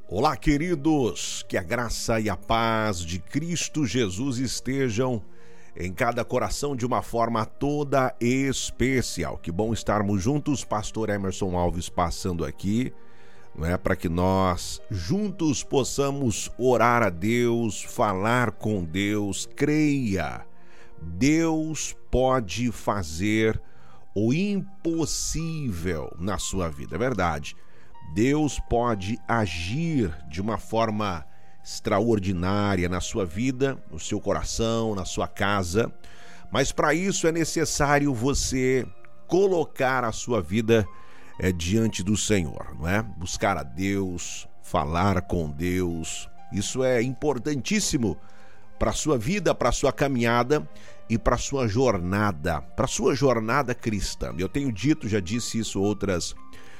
Olá, queridos, que a graça e a paz de Cristo Jesus estejam em cada coração de uma forma toda especial. Que bom estarmos juntos, Pastor Emerson Alves passando aqui, para que nós juntos possamos orar a Deus, falar com Deus. Creia, Deus pode fazer o impossível na sua vida, é verdade. Deus pode agir de uma forma extraordinária na sua vida, no seu coração, na sua casa, mas para isso é necessário você colocar a sua vida diante do Senhor, não é? Buscar a Deus, falar com Deus, isso é importantíssimo para a sua vida, para a sua caminhada e para a sua jornada cristã. Eu tenho dito, já disse isso outras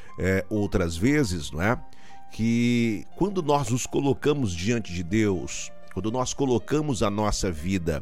vezes, não é? Que quando nós nos colocamos diante de Deus, quando nós colocamos a nossa vida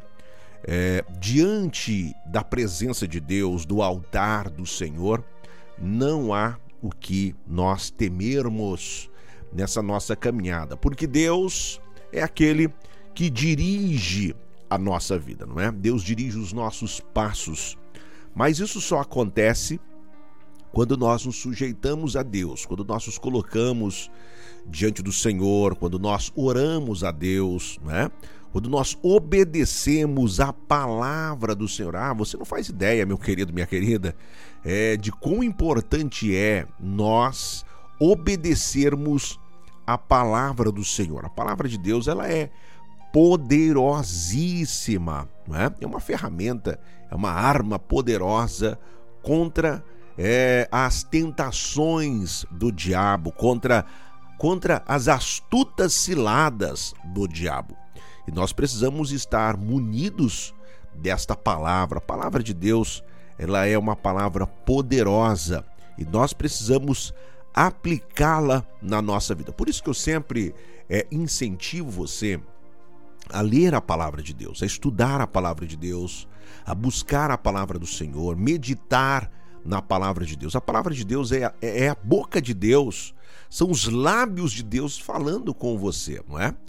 diante da presença de Deus, do altar do Senhor, não há o que nós temermos nessa nossa caminhada, porque Deus é aquele que dirige a nossa vida, não é? Deus dirige os nossos passos, mas isso só acontece quando nós nos sujeitamos a Deus, quando nós nos colocamos diante do Senhor, quando nós oramos a Deus, né? Quando nós obedecemos a palavra do Senhor. Você não faz ideia, meu querido, minha querida, de quão importante é nós obedecermos a palavra do Senhor. A palavra de Deus, ela é poderosíssima, não é? É uma ferramenta, é uma arma poderosa contra as tentações do diabo, contra as astutas ciladas do diabo. E nós precisamos estar munidos desta palavra. A palavra de Deus, ela é uma palavra poderosa e nós precisamos aplicá-la na nossa vida. Por isso que eu sempre incentivo você a ler a palavra de Deus, a estudar a palavra de Deus, a buscar a palavra do Senhor, meditar na palavra de Deus. A palavra de Deus é a boca de Deus, são os lábios de Deus falando com você, não é?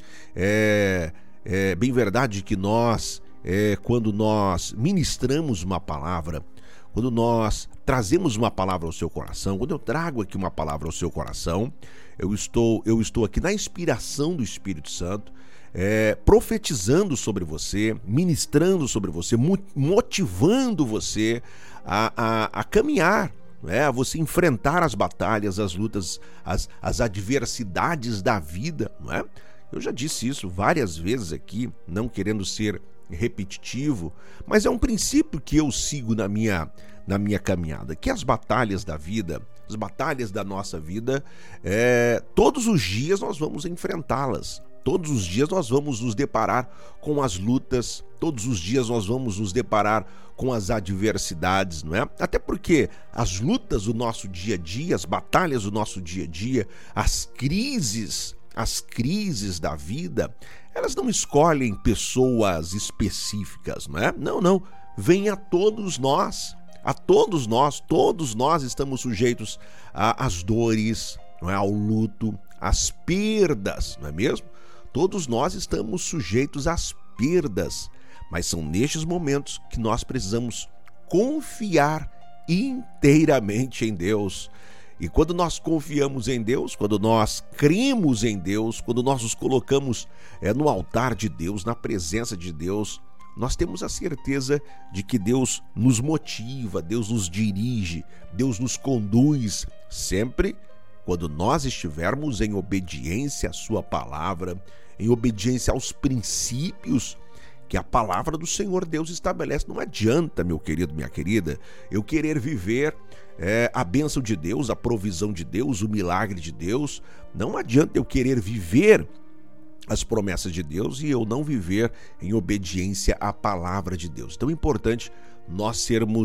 É bem verdade que nós, quando nós ministramos uma palavra, quando nós trazemos uma palavra ao seu coração, quando eu trago aqui uma palavra ao seu coração, eu estou aqui na inspiração do Espírito Santo, profetizando sobre você, ministrando sobre você, motivando você a caminhar, a você enfrentar as batalhas, as lutas, as adversidades da vida, não é? Eu já disse isso várias vezes aqui, não querendo ser repetitivo, mas é um princípio que eu sigo na minha caminhada, que as batalhas da vida, as batalhas da nossa vida, todos os dias nós vamos enfrentá-las. Todos os dias nós vamos nos deparar com as lutas, todos os dias nós vamos nos deparar com as adversidades, não é? Até porque as lutas do nosso dia a dia, as batalhas do nosso dia a dia, as crises da vida, elas não escolhem pessoas específicas, não é? Não, vem a todos nós, todos nós estamos sujeitos às dores, não é? Ao luto, às perdas, não é mesmo? Todos nós estamos sujeitos às perdas, mas são nestes momentos que nós precisamos confiar inteiramente em Deus. E quando nós confiamos em Deus, quando nós cremos em Deus, quando nós nos colocamos no altar de Deus, na presença de Deus, nós temos a certeza de que Deus nos motiva, Deus nos dirige, Deus nos conduz sempre quando nós estivermos em obediência à sua palavra, em obediência aos princípios que a palavra do Senhor Deus estabelece. Não adianta, meu querido, minha querida, eu querer viver a bênção de Deus, a provisão de Deus, o milagre de Deus. Não adianta eu querer viver as promessas de Deus e eu não viver em obediência à palavra de Deus. Então é importante nós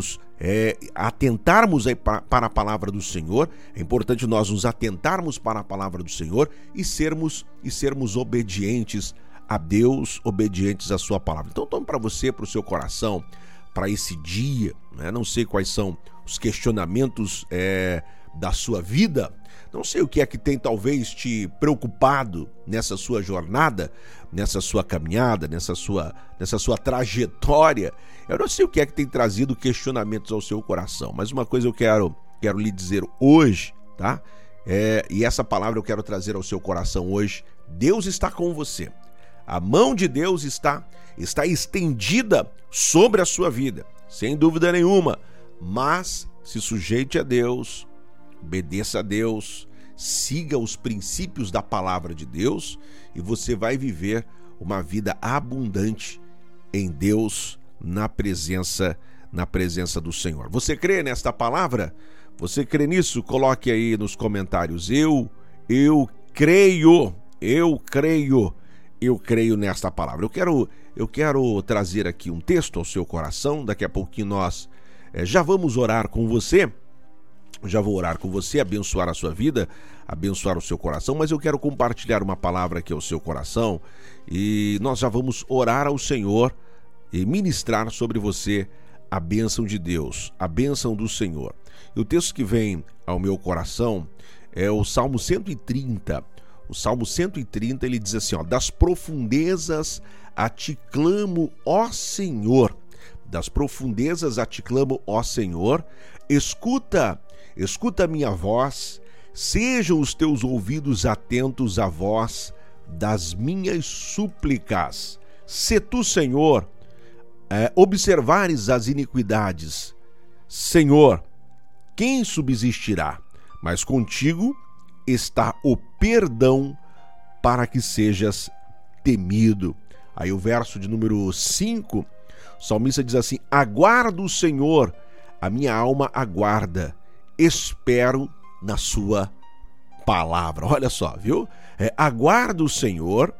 atentarmos para a palavra do Senhor, é importante nós nos atentarmos para a palavra do Senhor e sermos obedientes a Deus, obedientes à sua palavra. Então tome para você, para o seu coração, para esse dia, né? Não sei quais são os questionamentos da sua vida. Não sei o que é que tem talvez te preocupado nessa sua jornada, nessa sua caminhada, nessa sua trajetória. Eu não sei o que é que tem trazido questionamentos ao seu coração, mas uma coisa eu quero lhe dizer hoje, tá? E essa palavra eu quero trazer ao seu coração hoje. Deus está com você. A mão de Deus está estendida sobre a sua vida, sem dúvida nenhuma. Mas se sujeite a Deus, obedeça a Deus, siga os princípios da palavra de Deus e você vai viver uma vida abundante em Deus, na presença do Senhor. Você crê nesta palavra? Você crê nisso? Coloque aí nos comentários. Eu creio nesta palavra. Eu quero trazer aqui um texto ao seu coração. Daqui a pouquinho nós já vamos orar com você. Já vou orar com você, abençoar a sua vida, abençoar o seu coração, mas eu quero compartilhar uma palavra aqui ao seu coração e nós já vamos orar ao Senhor e ministrar sobre você a bênção de Deus, a bênção do Senhor. E o texto que vem ao meu coração é o Salmo 130. O Salmo 130, ele diz assim, das profundezas a ti clamo, ó Senhor. Das profundezas a ti clamo, ó Senhor. Escuta a minha voz, sejam os teus ouvidos atentos à voz das minhas súplicas. Se tu, Senhor, observares as iniquidades, Senhor, quem subsistirá? Mas contigo está o perdão para que sejas temido. Aí o verso de número 5, o salmista diz assim, aguardo o Senhor, a minha alma aguarda, espero na sua palavra. Olha só, viu? Aguardo o Senhor,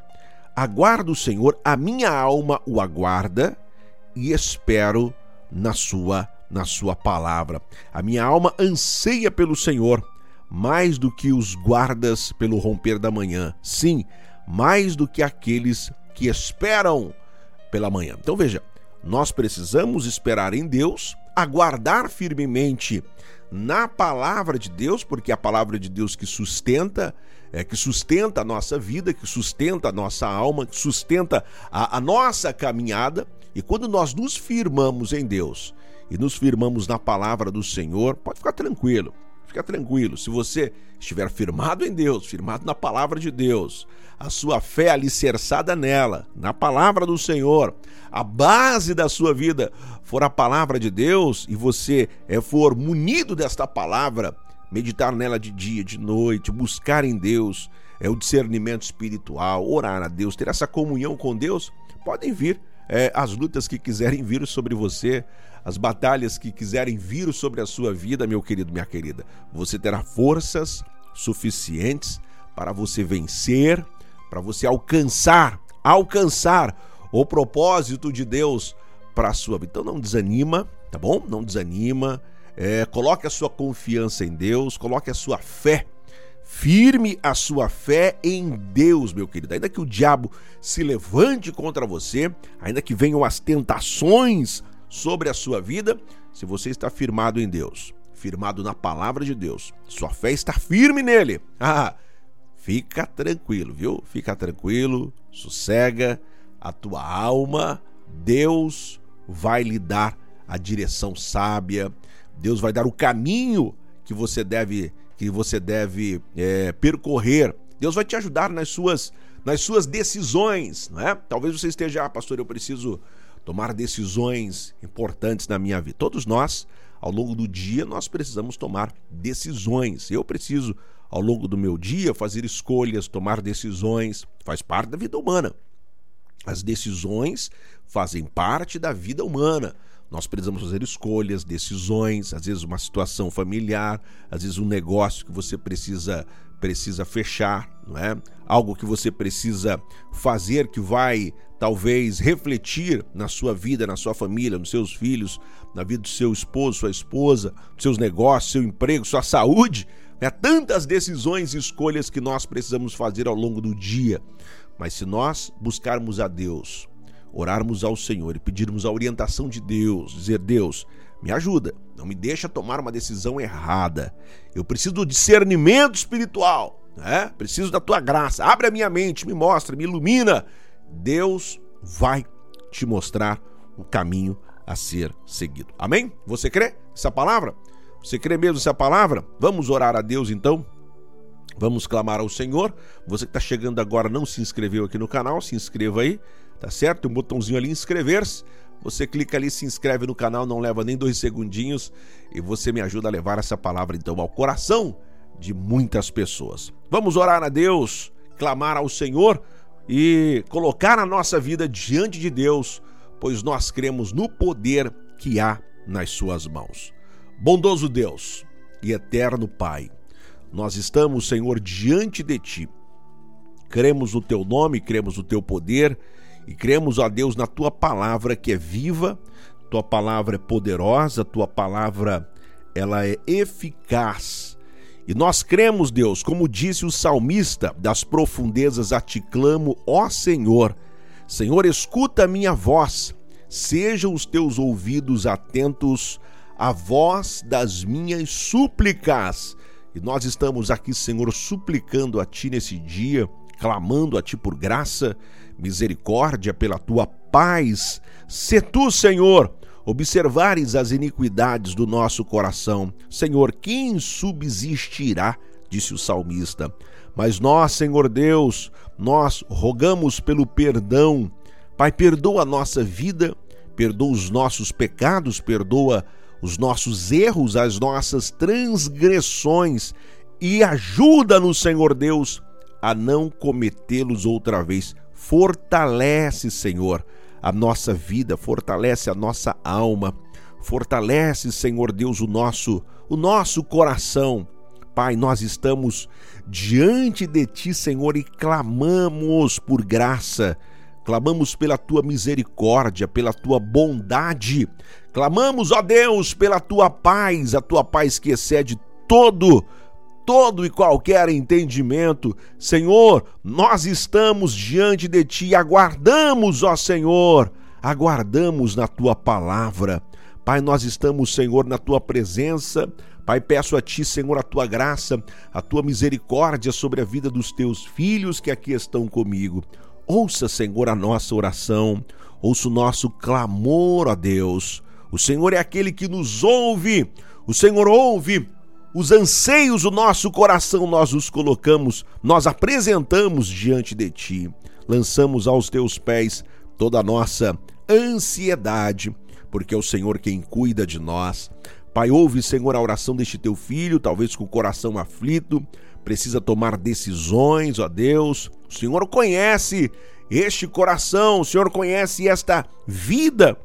a minha alma o aguarda e espero na sua palavra. A minha alma anseia pelo Senhor, mais do que os guardas pelo romper da manhã. Sim, mais do que aqueles que esperam pela manhã. Então veja, nós precisamos esperar em Deus, aguardar firmemente na palavra de Deus, porque é a palavra de Deus que sustenta a nossa vida, que sustenta a nossa alma, que sustenta a nossa caminhada. E quando nós nos firmamos em Deus e nos firmamos na palavra do Senhor, pode ficar tranquilo. Fica tranquilo, se você estiver firmado em Deus, firmado na palavra de Deus, a sua fé alicerçada nela, na palavra do Senhor, a base da sua vida for a palavra de Deus e você for munido desta palavra, meditar nela de dia, de noite, buscar em Deus, o discernimento espiritual, orar a Deus, ter essa comunhão com Deus, podem vir as lutas que quiserem vir sobre você, as batalhas que quiserem vir sobre a sua vida, meu querido, minha querida. Você terá forças suficientes para você vencer, para você alcançar o propósito de Deus para a sua vida. Então não desanima, tá bom? Não desanima. Coloque a sua confiança em Deus, coloque a sua fé. Firme a sua fé em Deus, meu querido. Ainda que o diabo se levante contra você, ainda que venham as tentações sobre a sua vida, se você está firmado em Deus, firmado na palavra de Deus, sua fé está firme nele, fica tranquilo, viu? Fica tranquilo, sossega a tua alma, Deus vai lhe dar a direção sábia, Deus vai dar o caminho que você deve percorrer. Deus vai te ajudar nas suas decisões, não é? Talvez você esteja, pastor, eu preciso tomar decisões importantes na minha vida. Todos nós, ao longo do dia, nós precisamos tomar decisões. Eu preciso, ao longo do meu dia, fazer escolhas, tomar decisões. Faz parte da vida humana. As decisões fazem parte da vida humana. Nós precisamos fazer escolhas, decisões, às vezes uma situação familiar, às vezes um negócio que você precisa fechar, não é? Algo que você precisa fazer que vai talvez refletir na sua vida, na sua família, nos seus filhos, na vida do seu esposo, sua esposa, dos seus negócios, seu emprego, sua saúde. Tantas decisões e escolhas que nós precisamos fazer ao longo do dia. Mas se nós buscarmos a Deus, orarmos ao Senhor e pedirmos a orientação de Deus, dizer, Deus, Me ajuda, não me deixa tomar uma decisão errada. Eu preciso do discernimento espiritual, né? Preciso da tua graça. Abre a minha mente, me mostra, me ilumina. Deus vai te mostrar o caminho a ser seguido. Amém? Você crê essa palavra? Você crê mesmo essa palavra? Vamos orar a Deus então? Vamos clamar ao Senhor. Você que está chegando agora, não se inscreveu aqui no canal, se inscreva aí, tá certo? Tem um botãozinho ali, inscrever-se. Você clica ali, se inscreve no canal, não leva nem 2 segundinhos e você me ajuda a levar essa palavra então ao coração de muitas pessoas. Vamos orar a Deus, clamar ao Senhor e colocar a nossa vida diante de Deus, pois nós cremos no poder que há nas suas mãos. Bondoso Deus e eterno Pai, nós estamos, Senhor, diante de Ti. Cremos no Teu nome, cremos no Teu poder e cremos, ó Deus, na Tua palavra que é viva, Tua palavra é poderosa, Tua palavra ela é eficaz. E nós cremos, Deus, como disse o salmista, das profundezas a Ti clamo, ó Senhor. Senhor, escuta a minha voz, sejam os Teus ouvidos atentos à voz das minhas súplicas. E nós estamos aqui, Senhor, suplicando a Ti nesse dia, clamando a Ti por graça, misericórdia, pela Tua paz. Se Tu, Senhor, observares as iniquidades do nosso coração, Senhor, quem subsistirá? Disse o salmista. Mas nós, Senhor Deus, nós rogamos pelo perdão. Pai, perdoa a nossa vida, perdoa os nossos pecados, perdoa os nossos erros, as nossas transgressões e ajuda-nos, Senhor Deus, a não cometê-los outra vez. Fortalece, Senhor, a nossa vida, fortalece a nossa alma, fortalece, Senhor Deus, o nosso coração. Pai, nós estamos diante de Ti, Senhor, e clamamos por graça, clamamos pela Tua misericórdia, pela Tua bondade, clamamos, ó Deus, pela Tua paz, a Tua paz que excede todo e qualquer entendimento. Senhor, nós estamos diante de Ti e aguardamos, ó Senhor, aguardamos na Tua palavra. Pai, nós estamos, Senhor, na Tua presença. Pai, peço a Ti, Senhor, a Tua graça, a Tua misericórdia sobre a vida dos Teus filhos que aqui estão comigo. Ouça, Senhor, a nossa oração, ouça o nosso clamor, ó Deus. O Senhor é aquele que nos ouve, o Senhor ouve os anseios do nosso coração, nós os colocamos, nós apresentamos diante de Ti. Lançamos aos Teus pés toda a nossa ansiedade, porque é o Senhor quem cuida de nós. Pai, ouve, Senhor, a oração deste Teu filho, talvez com o coração aflito, precisa tomar decisões, ó Deus. O Senhor conhece este coração, o Senhor conhece esta vida.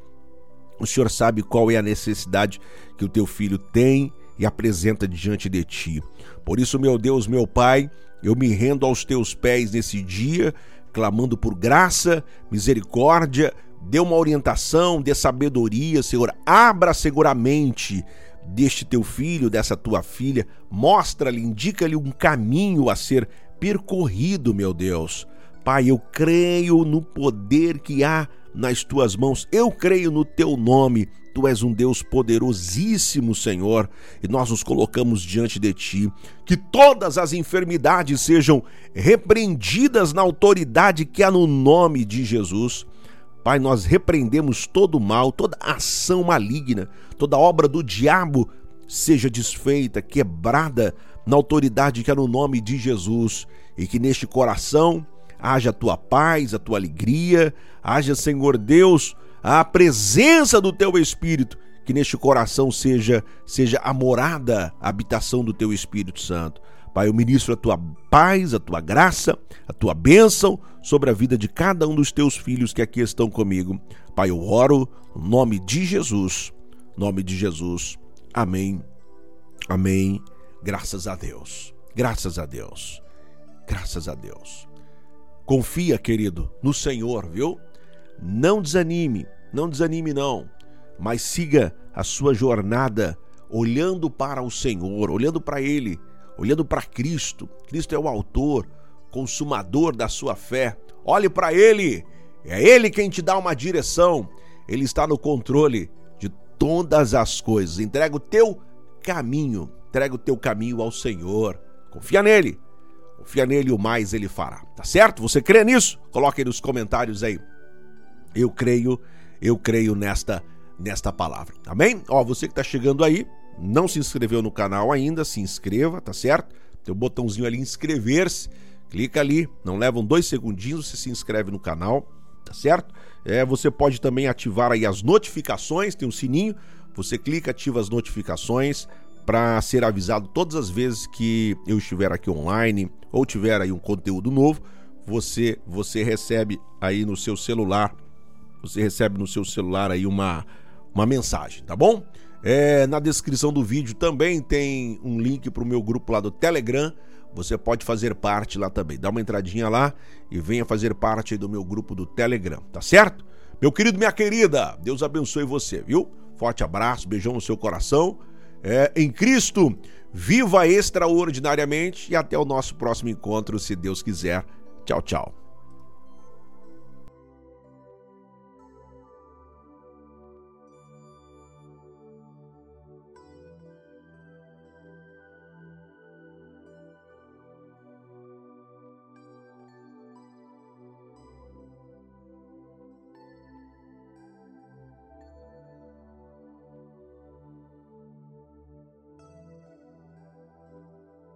O Senhor sabe qual é a necessidade que o Teu filho tem e apresenta diante de Ti. Por isso, meu Deus, meu Pai, eu me rendo aos Teus pés nesse dia, clamando por graça, misericórdia. Dê uma orientação, dê sabedoria, Senhor. Abra seguramente deste Teu filho, dessa Tua filha. Mostra-lhe, indica-lhe um caminho a ser percorrido, meu Deus. Pai, eu creio no poder que há nas Tuas mãos. Eu creio no Teu nome. Tu és um Deus poderosíssimo, Senhor, e nós nos colocamos diante de Ti. Que todas as enfermidades sejam repreendidas na autoridade que há no nome de Jesus. Pai, nós repreendemos todo o mal, toda ação maligna, toda obra do diabo seja desfeita, quebrada na autoridade que há no nome de Jesus, e que neste coração haja a Tua paz, a Tua alegria, haja, Senhor Deus, a presença do Teu Espírito, que neste coração seja a morada, a habitação do Teu Espírito Santo. Pai, eu ministro a Tua paz, a Tua graça, a Tua bênção sobre a vida de cada um dos Teus filhos que aqui estão comigo. Pai, eu oro no nome de Jesus. Nome de Jesus. Amém. Amém. Graças a Deus. Graças a Deus. Graças a Deus. Confia, querido, no Senhor, viu? Não desanime não, mas siga a sua jornada olhando para o Senhor, olhando para Ele, olhando para Cristo. Cristo é o autor, consumador da sua fé. Olhe para Ele, é Ele quem te dá uma direção. Ele está no controle de todas as coisas. Entrega o teu caminho ao Senhor. Confia nele e o mais ele fará. Tá certo? Você crê nisso? Coloque aí nos comentários aí. Eu creio nesta palavra. Amém? Ó, você que tá chegando aí, não se inscreveu no canal ainda, se inscreva, tá certo? Tem um botãozinho ali, inscrever-se. Clica ali, não levam 2 segundinhos, você se inscreve no canal, tá certo? Você pode também ativar aí as notificações, tem um sininho, você clica, ativa as notificações para ser avisado todas as vezes que eu estiver aqui online ou tiver aí um conteúdo novo, você recebe aí no seu celular, aí uma mensagem, tá bom? Na descrição do vídeo também tem um link para o meu grupo lá do Telegram. Você pode fazer parte lá também. Dá uma entradinha lá e venha fazer parte aí do meu grupo do Telegram, tá certo? Meu querido, minha querida, Deus abençoe você, viu? Forte abraço, beijão no seu coração. Em Cristo, viva extraordinariamente e até o nosso próximo encontro, se Deus quiser. Tchau, tchau.